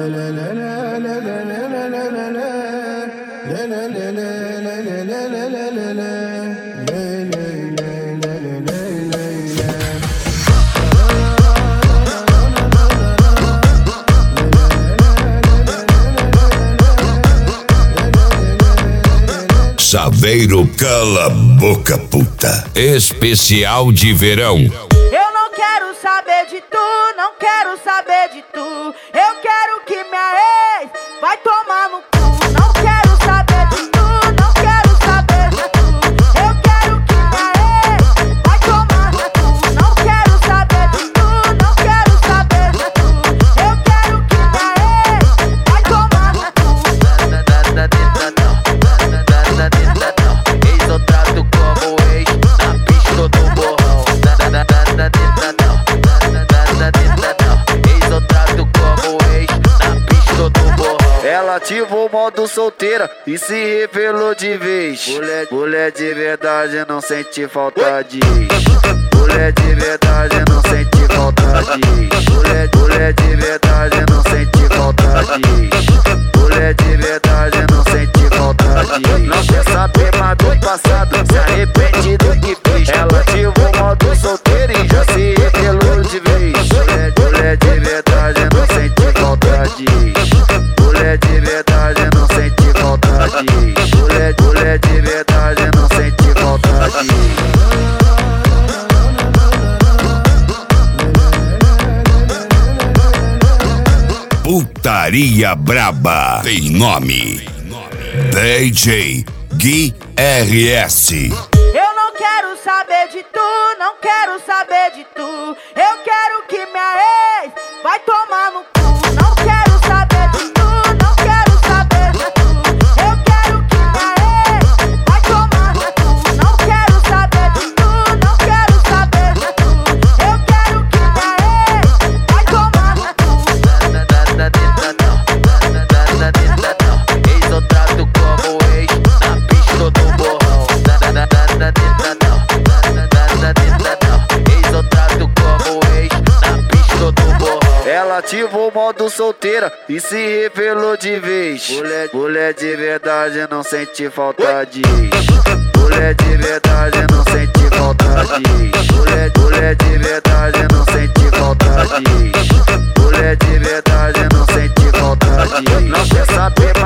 Chaveiro, cala a boca, puta. Especial de verão. Eu não quero saber de tu, não quero saber de tu. Eu quero que minha ex vai tomar no cu. Não quero saber de tu, não quero saber de tu. Eu quero que minha ex vai tomar no cu. Não quero saber de tu, não quero saber de tu. Eu quero que minha ex vai tomar no cu. Ex eu trato como ex na pista do borrão. Ex eu trato como ex na pista do borrão. Ela ativou o modo solteira e se revelou de vez. Mulher de verdade não sente falta de ex. Mulher de verdade não sente falta de ex. Mulher de verdade não sente falta de ex. Mulher de verdade não sente falta de ex. Não quer saber mais do passado, se arrepende do que fez. Ela ativou o modo solteiro e já se revelou de vez. Mulher de verdade não sente falta de ex. Mulher de verdade não sente falta de ex. Mulher de verdade não sente falta de ex. Putaria braba tem nome. DJ Gui RS. Eu não quero saber de tu, não quero saber de tu. Eu quero que minha ex vai tomar no cu. Não quero saber de tu, não quero saber de tu. Eu quero que minha ex vai tomar no cu. Não quero saber de tu, não quero saber de tu. Eu quero que minha ex vai tomar no cu. Ex eu trato como ex na pista do borrão. Ex eu trato como ex na pista do borrão. Ela ativou o modo solteira e se revelou de vez. Mulher de verdade não sente falta de ex. Mulher de verdade não sente falta de ex. Mulher de verdade não sente falta de ex. Mulher de verdade não sente falta de ex. Não quer saber